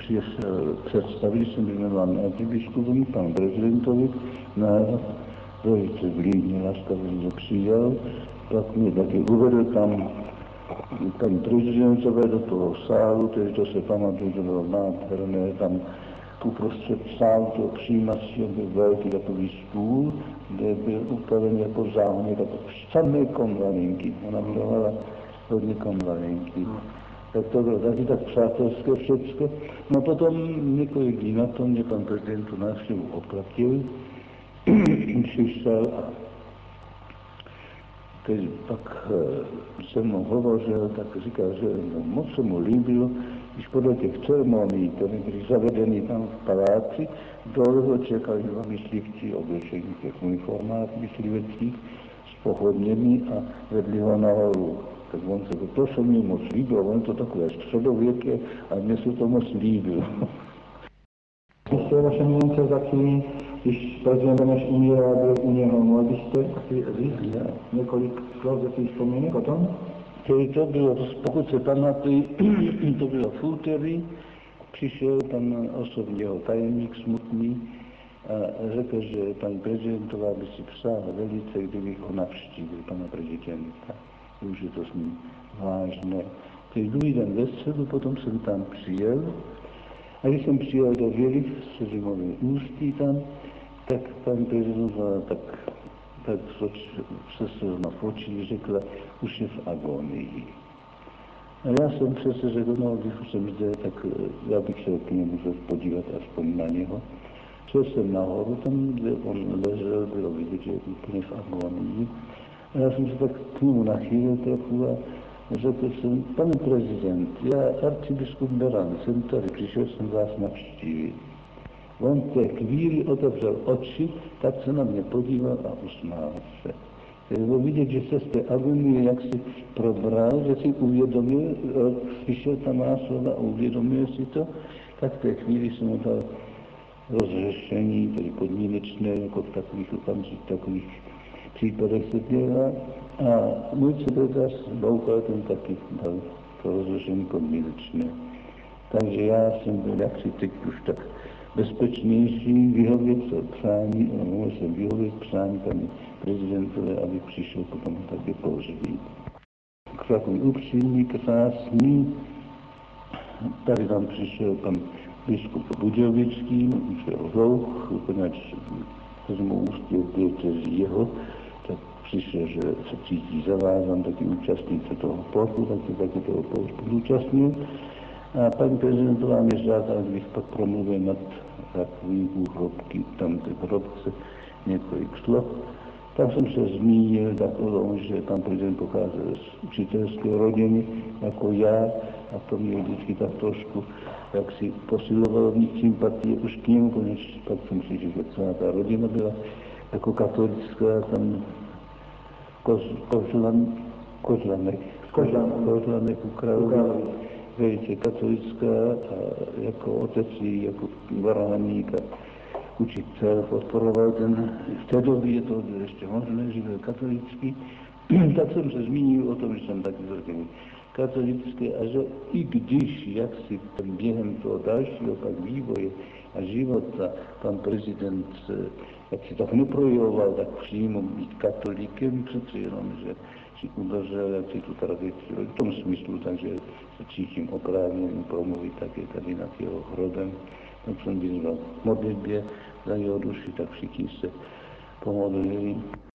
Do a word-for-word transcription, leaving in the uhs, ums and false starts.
představili, jsem jmenován arcibiskupem, panu prezidentovi, na velice vlídně laskavě mě přijal, pak mě taky uvedl tam paní prezidentové do toho sálu, takže to se pamatuju, to bylo nádherné, tam uprostřed sálu toho přijímacího byl velký takový stůl, kde byl upraven jako záhonek, jako samé konvalinky, ona milovala hodně konvalinky. Tak to bylo taky tak přátelské všecko. No potom několik dní na to mě pan prezident tu návštěvu oplatil, přišel a teď pak se mnou hovořil, tak říkal, že moc se mu líbilo, když podle těch ceremonií, které byly zavedeny tam v paláci, dlouho čekali dva myslivci oblečení těch uniformách mysliveckých s pochodněmi a vedli ho nahoru. Tak on se to se mi moc líbilo, on to takové středověké a mně se to moc líbilo. Vy jste vaše milence zatím, když prezident než umírá, byl u něho, mohl byste asi říct několik slov ze svých vzpomínek o tom? To bylo, pokud se pamatují, to bylo v úterý, přišel pan osobní jeho tajemník smutný a řekl, že paní prezidentová by si přála velice, kdybych ho navštívil, pana prezidenta. Už je to s ním vážné. Teď druhý den ve středu, potom jsem tam přijel a když jsem přijel do Věly v Seřimově Ústí tam, tak paní prezidentová tak, tak se na očí řekla, už je v agonii. A já jsem přece řekl, no, když už jsem zde, tak já bych se k němu musel podívat aspoň na něho. Šel jsem nahoru, tam, kde on ležel, bylo vidět, že je úplně v agonii. A já jsem se tak k němu nachýlil trochu a řekl jsem, pane prezident, já arcibiskup Beran, jsem tady, přišel jsem vás navštívit. On v té chvíli otevřel oči, tak se na mě podíval a usmál se. Bylo vidět, že se z té agonie jak si probral, že si uvědomil, slyšel ta má slova a uvědomil si to, tak v té chvíli jsem mu dal rozřešení, tedy podmínečné, jako v takových okamžích, takových případech se dělá. A můj sekretář Boukal, ten taky dal to rozřešení podmínečné. Takže já jsem byl jaksi teď už tak bezpečnější, vyhovět se přání, a mohl jsem vyhovět přání paní prezidentové, aby přišel potom taky pohřbít. Takový upřímný, krásný, tady tam přišel pan biskup Budějovický, přišel Hlouch, poněvadž se mu Ústí diecézi jeho, tak přišel, že se cítí zavázan, taky účastnit se toho pohřbu, taky, taky toho pohřbu účastnil. A paní prezidentová mě žádala, kdybych pak promluvil nad takovým hrobky, tam ty hrobce, několik slov. Tak jsem se zmínil takovou, že pan prezident pocházel z učitelské rodiny, jako já, a to mě vždycky tak trošku, jak si posilovalo v nich sympatie už k němu, konečně pak jsem si říkal, že celá ta rodina byla jako katolická, tam koz, kozlan, kozlanek, kozlanek u Královi, velice katolická a jako otec jí, jako varhaník a učitel podporoval ten, v té době je to ještě možné, že byl katolický, tak jsem se zmínil o tom, že jsem taky velký katolický a že i když, jak si během toho dalšího pak vývoje a života pan prezident, jak si tak neprojevoval, tak přímo být katolíkem, přece jenom, že si udržel jak si tu tradici v tom smyslu, takže se cítím oprávněn promluvit také tady nad jeho hrodem. Tak jsem vyzval k modlitbě za jeho duši, tak všichni se pomodlili.